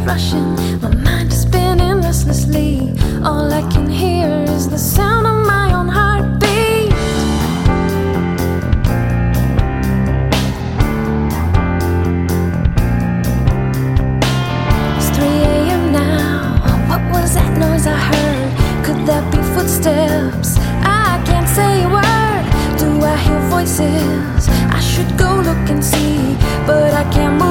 rushing, my mind is spinning restlessly. All I can hear is the sound of my own heartbeat. It's 3 a.m. now. What was that noise I heard? Could that be footsteps? I can't say a word. Do I hear voices? I should go look and see, but I can't move.